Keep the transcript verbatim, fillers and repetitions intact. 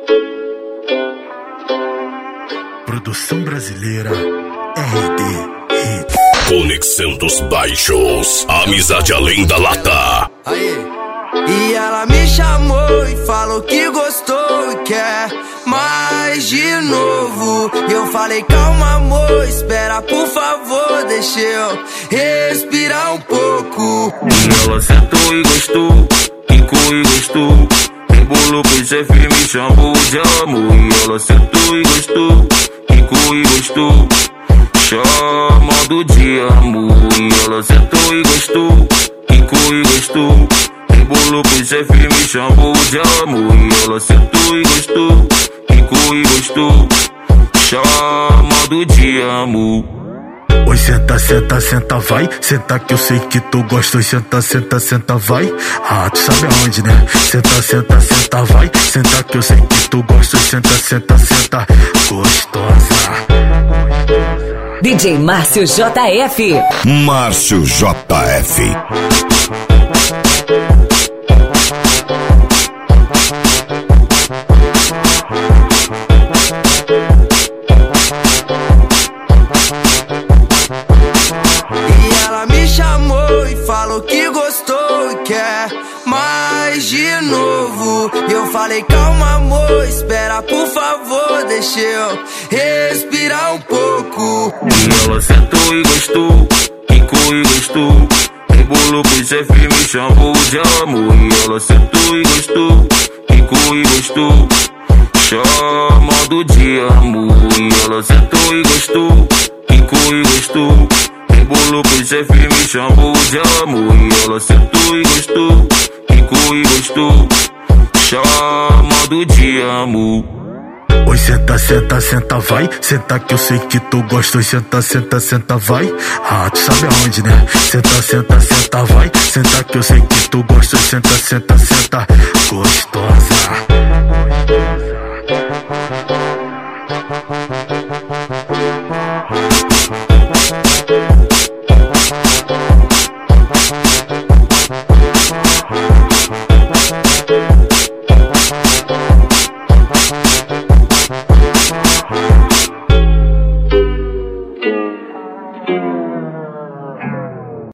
Produção brasileira R D Hits. Conexão dos Baixos. Amizade além da lata. Aí. E ela me chamou e falou que gostou e quer mais de novo. E eu falei, calma amor, espera por favor, deixa eu respirar um pouco. E ela sentou e gostou, quicou e gostou, embolou pro chefe, me chamou de amor. E ela sentou e gostou, quicou e gostou, chamando de amor. E ela sentou e gostou, quicou e gostou, embolou pro chefe, me chamou de amor. E ela sentou e gostou, quicou e gostou, chamando de amor. Oi, senta, senta, senta, vai. Senta que eu sei que tu gosta. Oi, senta, senta, senta, vai. Ah, tu sabe aonde, né? Senta, senta, senta, vai. Senta que eu sei que tu gosta. Oi, senta, senta, senta, gostosa. D J Márcio J F. Márcio J F. Falou que gostou e quer mais de novo. E eu falei, calma amor, espera por favor, deixa eu respirar um pouco. E ela sentou e gostou, quicou e gostou, embolou pro chefe, me chamou de amor. E ela sentou e gostou, quicou e gostou, chamando de amor. E ela sentou e gostou, quicou e gostou, embolou pro chefe, me chamou de amor. E ela sentou e gostou, quicou e gostou, chamando de amor. Oi, senta, senta, senta, vai. Senta que eu sei que tu gosta. Oi, senta, senta, senta, vai. Ah, tu sabe aonde, né? Senta, senta, senta, vai. Senta que eu sei que tu gosta. Oi, senta, senta, senta, gostosa.